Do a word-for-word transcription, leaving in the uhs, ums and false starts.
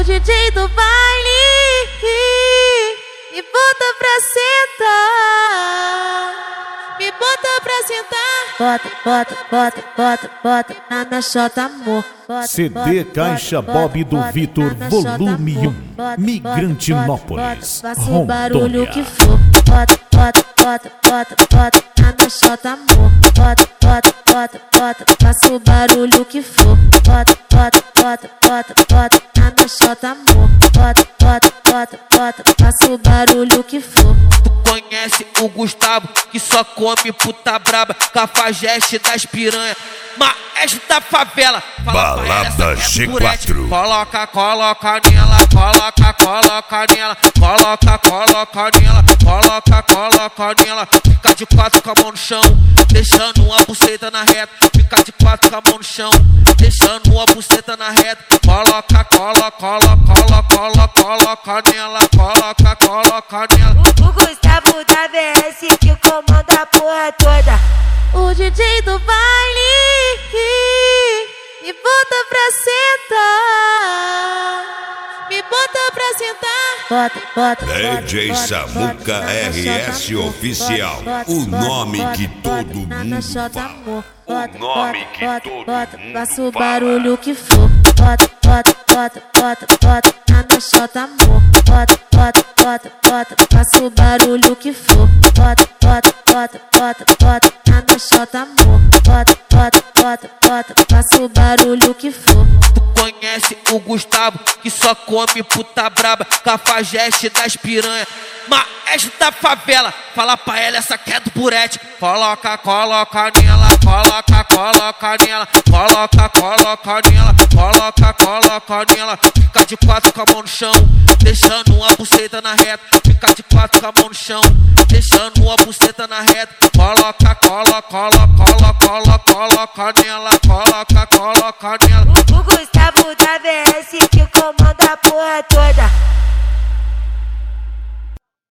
D J do baile me bota pra sentar, me bota pra sentar. Bota, bota, bota, bota, bota na minha chota, amor. Bota, C D bota, Caixa bota, Bob do bota Vitor, na minha chota, volume amor. um, Bota, Migrantinópolis, bota, bota, faça o barulho Rondônia. que for. Bota, bota, bota, bota, bota na minha chota, amor. Bota, bota, bota, bota, faça o barulho que for. Bota, bota, bota, bota, bota na minha chota, amor. Bota, bota, bota, bota, faça o barulho que for. Conhece o Gustavo, que só come puta braba, cafajeste das piranha, maestro da favela. Fala Balada G quatro. Coloca, coloca nela, coloca, coloca nela, coloca, coloca nela, coloca, coloca nela. Fica de quatro com a mão no chão, deixando uma buceta na reta. Fica de quatro com a mão no chão, deixando uma buceta na reta. Coloca, coloca, coloca, coloca, coloca nela, coloca, coloca nela. O Gustavo da V S que comanda a porra toda. O D J do baile me bota pra sentar, me bota pra sentar. Bota, bota, D J bota, Samuca bota, bota, R S bota, Oficial, bota, o bota, nome bota, que bota todo na mundo minha chota, fala. amor. O Bota, nome bota, que bota, todo bota, mundo faça o fala. barulho que for. Bota, bota, bota, bota, bota na minha chota, amor. Bota, bota, bota, bota, faça o barulho que for. Bota, bota, bota, bota, bota na minha chota, amor. Bota, bota, bota, bota, faça o barulho que for. Conhece o Gustavo, que só come puta braba, cafajeste das piranha, maestro da favela. Fala pra ela, essa que é do burete. Coloca, coloca nela, coloca, coloca nela, coloca, coloca nela, coloca, coloca nela. Fica de quatro com a mão no chão, deixando uma buceta na reta. Fica de quatro com a mão no chão, deixando uma buceta na reta. Coloca, coloca, coloca, coloca, coloca nela, coloca, coloca nela. O Gustavo da V